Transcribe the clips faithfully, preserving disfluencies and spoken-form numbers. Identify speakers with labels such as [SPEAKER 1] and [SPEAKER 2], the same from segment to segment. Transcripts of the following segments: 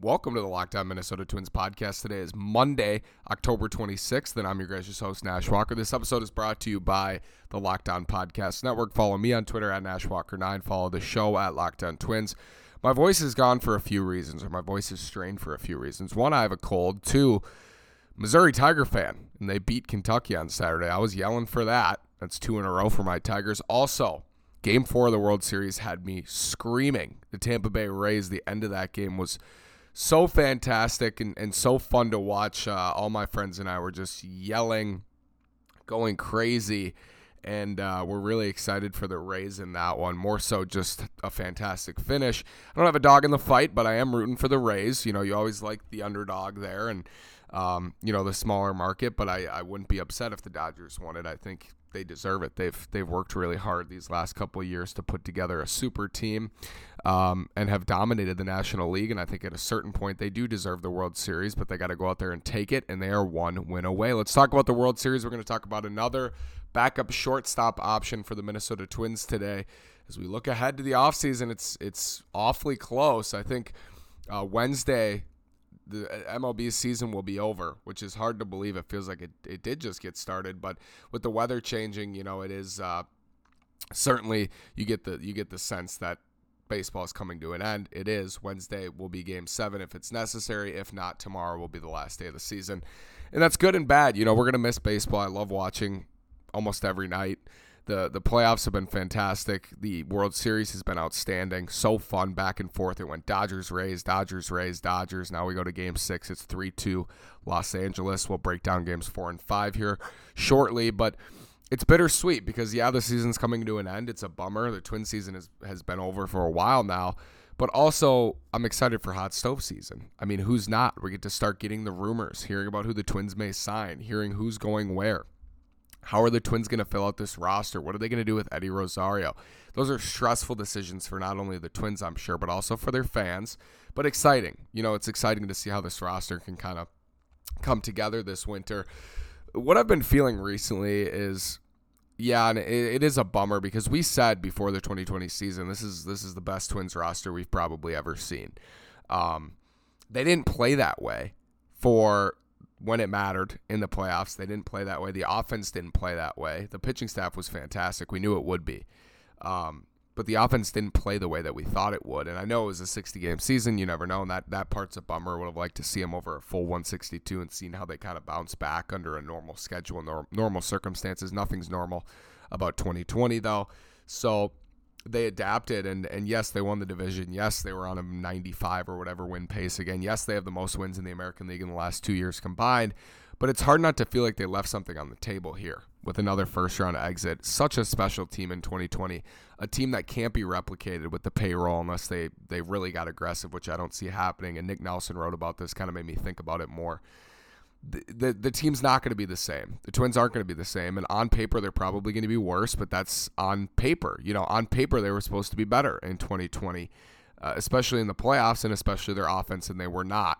[SPEAKER 1] Welcome to the Locked On Minnesota Twins podcast. Today is Monday, October twenty-sixth, and I'm your gracious host, Nash Walker. This episode is brought to you by the Locked On Podcast Network. Follow me on Twitter at Nash Walker nine. Follow the show at Locked On Twins. My voice is gone for a few reasons, or my voice is strained for a few reasons. One, I have a cold. Two, Missouri Tiger fan, and they beat Kentucky on Saturday. I was yelling for that. That's two in a row for my Tigers. Also, Game four of the World Series had me screaming. The Tampa Bay Rays, the end of that game was so fantastic and, and so fun to watch. Uh, all my friends and I were just yelling, going crazy, and uh, we're really excited for the Rays in that one. More so just a fantastic finish. I don't have a dog in the fight, but I am rooting for the Rays. You know, you always like the underdog there and, um, you know, the smaller market, but I, I wouldn't be upset if the Dodgers won it. I think they deserve it. They've they've worked really hard these last couple of years to put together a super team um, and have dominated the National League. And I think at a certain point they do deserve the World Series, but they got to go out there and take it, and they are one win away. Let's talk about the World Series. We're going to talk about another backup shortstop option for the Minnesota Twins today. As we look ahead to the offseason, it's, it's awfully close. I think uh, Wednesday the M L B season will be over, which is hard to believe. It feels like it, it did just get started, but with the weather changing, you know, it is uh, certainly you get the you get the sense that baseball is coming to an end. It is. Wednesday will be game seven if it's necessary. If not, tomorrow will be the last day of the season. And that's good and bad. You know, we're going to miss baseball. I love watching almost every night. The the playoffs have been fantastic. The World Series has been outstanding. So fun, back and forth. It went Dodgers, Rays, Dodgers, Rays, Dodgers. Now we go to game six. It's three two Los Angeles. We'll break down games four and five here shortly. But it's bittersweet because, yeah, the season's coming to an end. It's a bummer. The Twin season is, has been over for a while now. But also, I'm excited for hot stove season. I mean, who's not? We get to start getting the rumors, hearing about who the Twins may sign, hearing who's going where. How are the Twins going to fill out this roster? What are they going to do with Eddie Rosario? Those are stressful decisions for not only the Twins, I'm sure, but also for their fans. But exciting. You know, it's exciting to see how this roster can kind of come together this winter. What I've been feeling recently is, yeah, and it, it is a bummer because we said before the twenty twenty season, this is this is the best Twins roster we've probably ever seen. Um, they didn't play that way for when it mattered in the playoffs. They didn't play that way. The offense didn't play that way. The pitching staff was fantastic. We knew it would be. Um, but the offense didn't play the way that we thought it would. And I know it was a sixty-game season. You never know. And that, that part's a bummer. Would have liked to see them over a full one sixty-two and seen how they kind of bounce back under a normal schedule and nor- normal circumstances. Nothing's normal about twenty twenty, though. So they adapted, and, and yes, they won the division. Yes, they were on a ninety-five or whatever win pace again. Yes, they have the most wins in the American League in the last two years combined, but it's hard not to feel like they left something on the table here with another first-round exit. Such a special team in twenty twenty, a team that can't be replicated with the payroll unless they, they really got aggressive, which I don't see happening, and Nick Nelson wrote about this, kind of made me think about it more. The, the the team's not going to be the same. The Twins aren't going to be the same, and on paper they're probably going to be worse, but that's on paper. You know, on paper they were supposed to be better in twenty twenty, uh, especially in the playoffs and especially their offense, and they were not.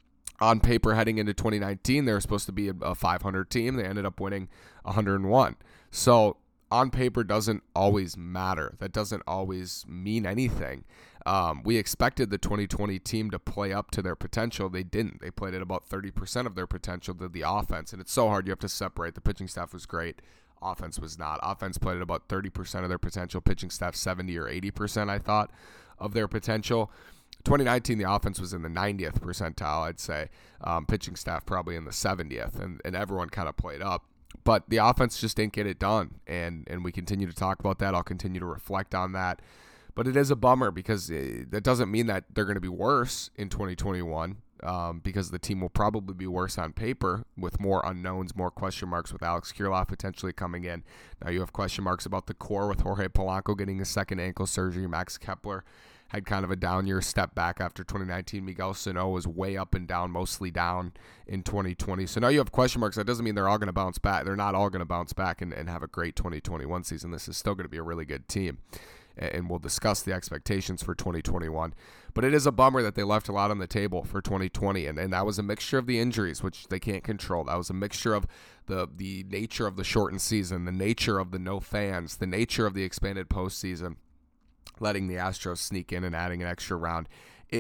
[SPEAKER 1] On paper heading into twenty nineteen, they were supposed to be a, a five hundred team. They ended up winning one hundred one. So on paper doesn't always matter. That doesn't always mean anything. Um, we expected the twenty twenty team to play up to their potential. They didn't. They played at about thirty percent of their potential to the offense, and it's so hard. You have to separate. The pitching staff was great. Offense was not. Offense played at about thirty percent of their potential. Pitching staff seventy or eighty percent, I thought, of their potential. twenty nineteen, the offense was in the ninetieth percentile, I'd say. Um, pitching staff probably in the seventieth, and, and everyone kind of played up. But the offense just didn't get it done, and and we continue to talk about that. I'll continue to reflect on that. But it is a bummer because it, that doesn't mean that they're going to be worse in twenty twenty-one um, because the team will probably be worse on paper with more unknowns, more question marks with Alex Kirilloff potentially coming in. Now you have question marks about the core with Jorge Polanco getting a second ankle surgery. Max Kepler had kind of a down year, step back after twenty nineteen. Miguel Sano was way up and down, mostly down in twenty twenty. So now you have question marks. That doesn't mean they're all going to bounce back. They're not all going to bounce back and, and have a great twenty twenty-one season. This is still going to be a really good team, and we'll discuss the expectations for twenty twenty-one. But it is a bummer that they left a lot on the table for twenty twenty, and, and that was a mixture of the injuries, which they can't control. That was a mixture of the, the nature of the shortened season, the nature of the no fans, the nature of the expanded postseason, letting the Astros sneak in and adding an extra round. It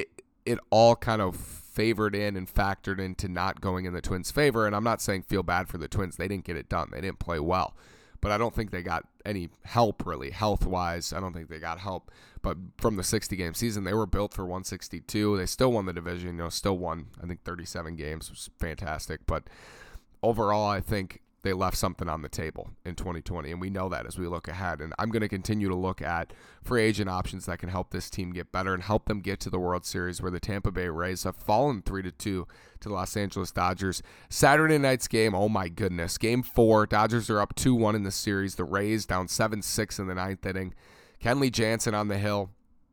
[SPEAKER 1] it all kind of favored in and factored into not going in the Twins' favor. And I'm not saying feel bad for the Twins. They didn't get it done. They didn't play well. But I don't think they got any help, really, health-wise. I don't think they got help. But from the sixty-game season, they were built for one sixty-two. They still won the division, you know, still won, I think, thirty-seven games. It was fantastic. But overall, I think they left something on the table in twenty twenty, and we know that as we look ahead. And I'm going to continue to look at free agent options that can help this team get better and help them get to the World Series, where the Tampa Bay Rays have fallen three to two to the Los Angeles Dodgers. Saturday night's game, oh my goodness. Game four, Dodgers are up two one in the series. The Rays down seven six in the ninth inning. Kenley Jansen on the hill.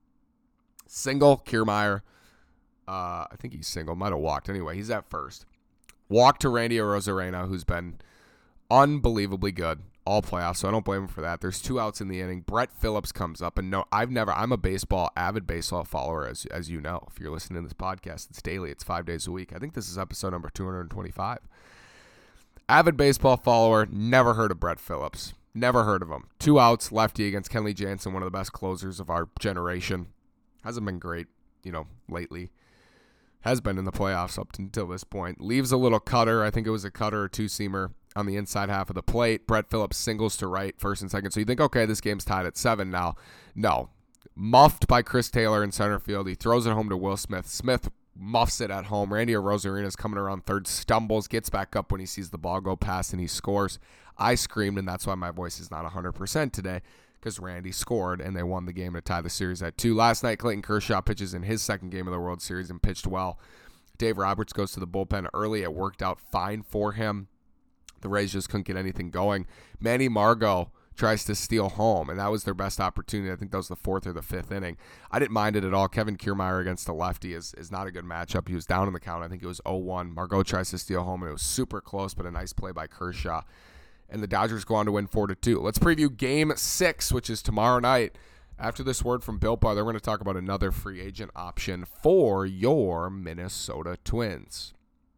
[SPEAKER 1] Single, Kiermaier. Uh, I think he's single. Might have walked. Anyway, he's at first. Walk to Randy Arozarena, who's been unbelievably good all playoffs, so I don't blame him for that. There's two outs in the inning. Brett Phillips comes up, and no, I've never, I'm a baseball, avid baseball follower, as as you know. If you're listening to this podcast, it's daily. It's five days a week. I think this is episode number two hundred twenty-five. Avid baseball follower, never heard of Brett Phillips. Never heard of him. Two outs, lefty against Kenley Jansen, one of the best closers of our generation. Hasn't been great, you know, lately. Has been in the playoffs up until this point. Leaves a little cutter. I think it was a cutter or two-seamer on the inside half of the plate. Brett Phillips singles to right, first and second. So you think, okay, this game's tied at seven now. No. Muffed by Chris Taylor in center field. He throws it home to Will Smith. Smith muffs it at home. Randy Arozarena's coming around third, stumbles, gets back up when he sees the ball go past, and he scores. I screamed, and that's why my voice is not one hundred percent today, because Randy scored, and they won the game to tie the series at two. Last night, Clayton Kershaw pitches in his second game of the World Series and pitched well. Dave Roberts goes to the bullpen early. It worked out fine for him. The Rays just couldn't get anything going. Manny Margot tries to steal home, and that was their best opportunity. I think that was the fourth or the fifth inning. I didn't mind it at all. Kevin Kiermaier against the lefty is, is not a good matchup. He was down in the count. I think it was oh one. Margot tries to steal home, and it was super close, but a nice play by Kershaw. And the Dodgers go on to win four to two. Let's preview Game six, which is tomorrow night. After this word from Built Bar, they're going to talk about another free agent option for your Minnesota Twins.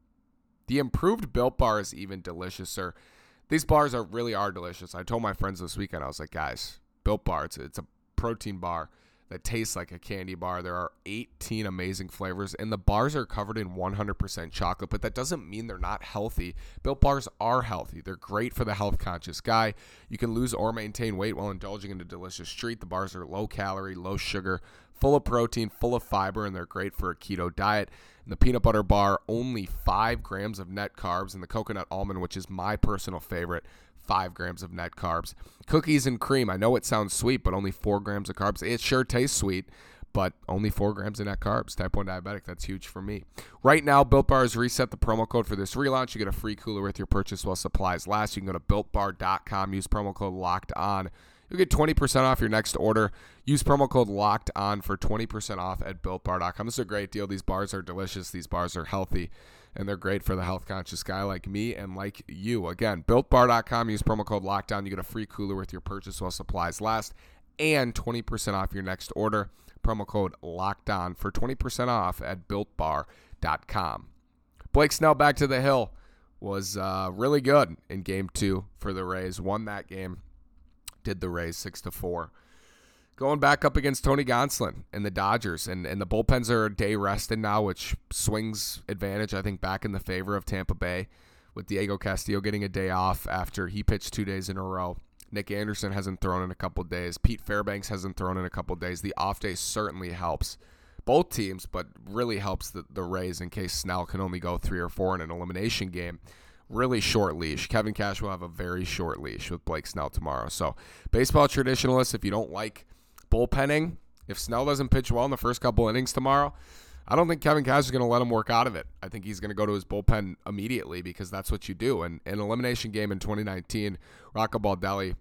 [SPEAKER 1] The improved Built Bar is even deliciouser. These bars are really are delicious. I told my friends this weekend, I was like, guys, Built Bar, it's, it's a protein bar that tastes like a candy bar. There are eighteen amazing flavors, and the bars are covered in one hundred percent chocolate, but that doesn't mean they're not healthy. Built Bars are healthy. They're great for the health-conscious guy. You can lose or maintain weight while indulging in a delicious treat. The bars are low-calorie, low-sugar, full of protein, full of fiber, and they're great for a keto diet. And the peanut butter bar, only five grams of net carbs, and the coconut almond, which is my personal favorite, five grams of net carbs. Cookies and cream, I know it sounds sweet, but only four grams of carbs. It sure tastes sweet, but only four grams of net carbs. Type one diabetic, that's huge for me. Right now, Built Bar has reset the promo code for this relaunch. You get a free cooler with your purchase while supplies last. You can go to built bar dot com, use promo code LOCKED ON. You'll get twenty percent off your next order. Use promo code LOCKED ON for twenty percent off at built bar dot com. This is a great deal. These bars are delicious. These bars are healthy, and they're great for the health-conscious guy like me and like you. Again, built bar dot com. Use promo code LOCKEDON. You get a free cooler with your purchase while supplies last, and twenty percent off your next order. Promo code LOCKEDON for twenty percent off at built bar dot com. Blake Snell back to the hill was uh, really good in Game two for the Rays. Won that game. Did the Rays six to four. Going back up against Tony Gonsolin and the Dodgers, and, and the bullpens are a day rested now, which swings advantage, I think, back in the favor of Tampa Bay, with Diego Castillo getting a day off after he pitched two days in a row. Nick Anderson hasn't thrown in a couple days. Pete Fairbanks hasn't thrown in a couple days. The off day certainly helps both teams, but really helps the, the Rays in case Snell can only go three or four in an elimination game. Really short leash. Kevin Cash will have a very short leash with Blake Snell tomorrow. So, baseball traditionalists, if you don't like bullpenning, if Snell doesn't pitch well in the first couple innings tomorrow, I don't think Kevin Cash is going to let him work out of it. I think he's going to go to his bullpen immediately because that's what you do. And an elimination game in twenty nineteen, Rocco Baldelli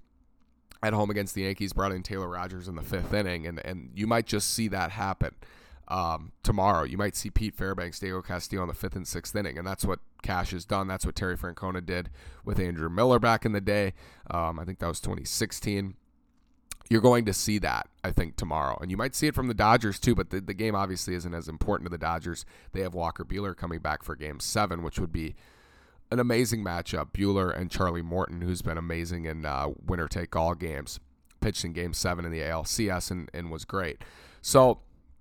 [SPEAKER 1] at home against the Yankees brought in Taylor Rogers in the fifth inning, and, and you might just see that happen. Um, tomorrow, you might see Pete Fairbanks, Diego Castillo in the fifth and sixth inning, and that's what Cash has done. That's what Terry Francona did with Andrew Miller back in the day. Um, I think that was twenty sixteen. You're going to see that, I think, tomorrow. And you might see it from the Dodgers, too, but the, the game obviously isn't as important to the Dodgers. They have Walker Buehler coming back for Game seven, which would be an amazing matchup. Buehler and Charlie Morton, who's been amazing in uh, winner-take-all games, pitched in Game seven in the A L C S and, and was great. So,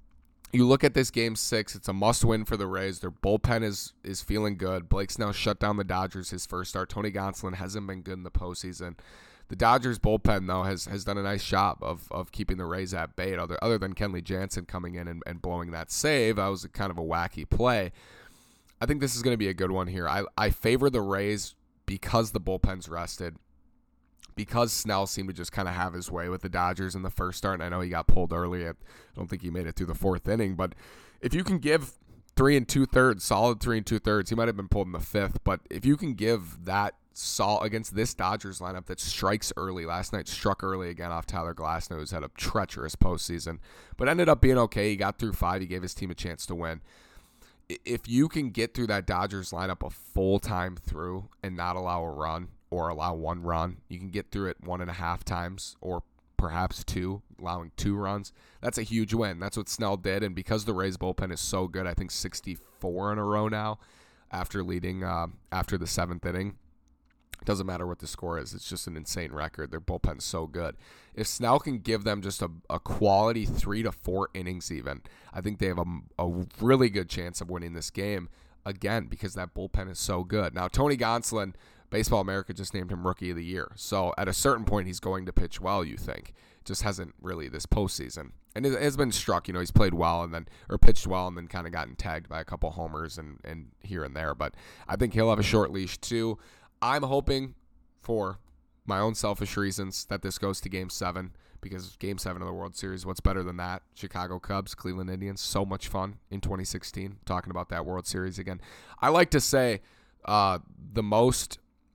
[SPEAKER 1] you look at this game six, it's a must-win for the Rays. Their bullpen is is feeling good. Blake Snell shut down the Dodgers his first start. Tony Gonsolin hasn't been good in the postseason. The Dodgers bullpen, though, has has done a nice job of of keeping the Rays at bay. Other, other than Kenley Jansen coming in and, and blowing that save, that was a kind of a wacky play. I think this is going to be a good one here. I, I favor the Rays because the bullpen's rested. Because Snell seemed to just kind of have his way with the Dodgers in the first start, and I know he got pulled early. I don't think he made it through the fourth inning, but if you can give three and two-thirds, solid three and two-thirds, he might have been pulled in the fifth, but if you can give that sol against this Dodgers lineup that strikes early, last night struck early again off Tyler Glasnow, who's had a treacherous postseason, but ended up being okay. He got through five. He gave his team a chance to win. If you can get through that Dodgers lineup a full time through and not allow a run, or allow one run, you can get through it one and a half times or perhaps two, allowing two runs. That's a huge win. That's what Snell did, and because the Rays bullpen is so good, I think sixty-four in a row now after leading uh, after the seventh inning. It doesn't matter what the score is. It's just an insane record. Their bullpen is so good. If Snell can give them just a, a quality three to four innings even, I think they have a, a really good chance of winning this game, again, because that bullpen is so good. Now, Tony Gonsolin, Baseball America just named him Rookie of the Year. So at a certain point, he's going to pitch well, you think. Just hasn't really this postseason. And it has been struck, you know, he's played well and then, or pitched well and then kind of gotten tagged by a couple homers and, and here and there. But I think he'll have a short leash too. I'm hoping, for my own selfish reasons, that this goes to Game seven. Because Game seven of the World Series, what's better than that? Chicago Cubs, Cleveland Indians, so much fun in twenty sixteen, talking about that World Series again. I like to say uh, the most...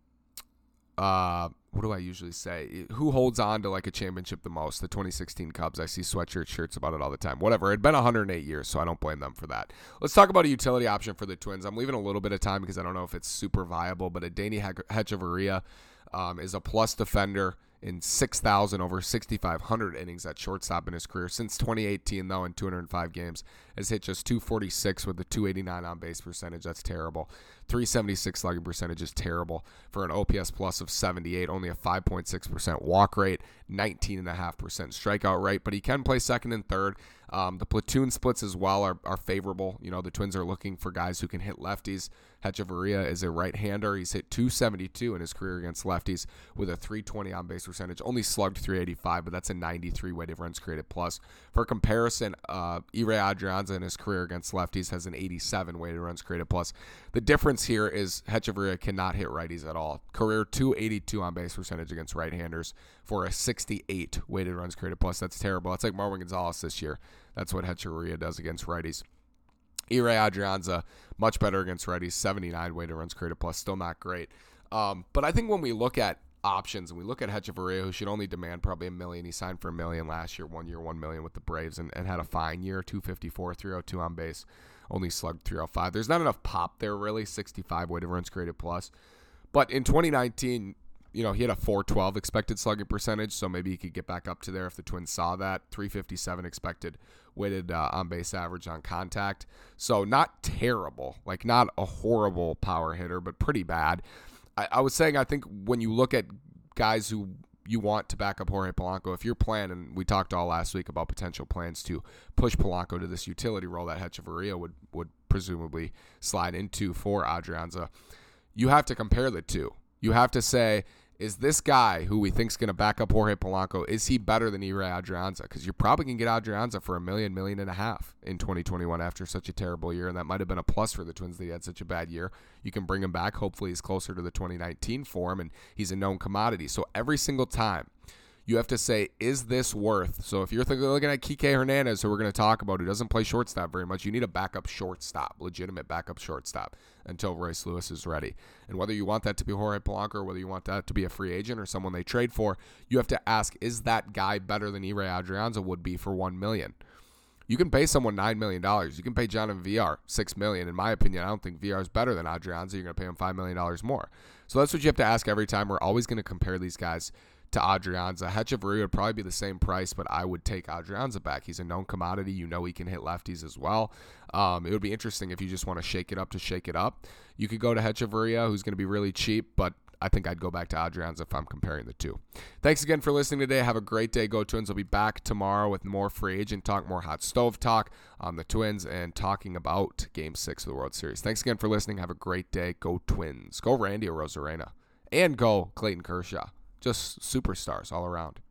[SPEAKER 1] Uh, what do I usually say? Who holds on to like a championship the most? The twenty sixteen Cubs. I see sweatshirt shirts about it all the time. Whatever. It'd been one hundred eight years, so I don't blame them for that. Let's talk about a utility option for the Twins. I'm leaving a little bit of time because I don't know if it's super viable, but Adeiny Hechavarria um, is a plus defender in six thousand over sixty-five hundred innings at shortstop in his career. Since twenty eighteen, though, in two hundred five games, has hit just two forty-six with a two eighty-nine on-base percentage. That's terrible. three seventy-six slugging percentage is terrible for an O P S plus of seventy-eight, only a five point six percent walk rate, nineteen point five percent strikeout rate, but he can play second and third. Um, the platoon splits as well are, are favorable. You know, the Twins are looking for guys who can hit lefties. Hechavarria is a right-hander. He's hit two seventy-two in his career against lefties with a three twenty on-base percentage. Only slugged three eighty-five, but that's a ninety-three weighted runs created plus. For comparison, uh, Ehire Adrianza in his career against lefties has an eighty-seven weighted runs created plus. The difference here is Hechavarria cannot hit righties at all. Career two eighty-two on-base percentage against right-handers for a sixty-eight weighted runs created plus. That's terrible. That's like Marwin Gonzalez this year. That's what Hechavarria does against righties. Ehire Adrianza, much better against righties, seventy-nine weighted runs created plus, still not great. Um, but I think when we look at options and we look at Hechavarria, who should only demand probably a million, he signed for a million last year, one year, one million with the Braves, and, and had a fine year, two fifty-four, three oh two on base, only slugged three oh five. There's not enough pop there, really, sixty-five weighted runs created plus. But in twenty nineteen, you know, he had a four twelve expected slugging percentage, so maybe he could get back up to there if the Twins saw that. three fifty-seven expected weighted uh, on-base average on contact. So not terrible, like not a horrible power hitter, but pretty bad. I, I was saying, I think when you look at guys who you want to back up Jorge Polanco, if you're planning, and we talked all last week about potential plans to push Polanco to this utility role that Hechavarria would, would presumably slide into for Adrianza, you have to compare the two. You have to say, is this guy who we think is going to back up Jorge Polanco, is he better than Ehire Adrianza? Because you're probably going to get Adrianza for a million, million and a half in twenty twenty-one after such a terrible year, and that might have been a plus for the Twins that he had such a bad year. You can bring him back. Hopefully he's closer to the twenty nineteen form, and he's a known commodity. So every single time, you have to say, is this worth? So if you're thinking, looking at Kike Hernandez, who we're going to talk about, who doesn't play shortstop very much, you need a backup shortstop, legitimate backup shortstop, until Royce Lewis is ready. And whether you want that to be Jorge Polanco or whether you want that to be a free agent or someone they trade for, you have to ask, is that guy better than Ehire Adrianza would be for one million dollars? You can pay someone nine million dollars. You can pay Jonathan Villar six million dollars. In my opinion, I don't think Villar is better than Adrianza. You're going to pay him five million dollars more. So that's what you have to ask every time. We're always going to compare these guys to Adrianza. Hechavarria would probably be the same price, but I would take Adrianza back. He's a known commodity. You know he can hit lefties as well. Um, it would be interesting if you just want to shake it up to shake it up. You could go to Hechavarria, who's going to be really cheap, but I think I'd go back to Adrianza if I'm comparing the two. Thanks again for listening today. Have a great day. Go Twins. I'll be back tomorrow with more free agent talk, more hot stove talk on the Twins, and talking about Game six of the World Series. Thanks again for listening. Have a great day. Go Twins. Go Randy Arozarena. And go Clayton Kershaw. Just superstars all around.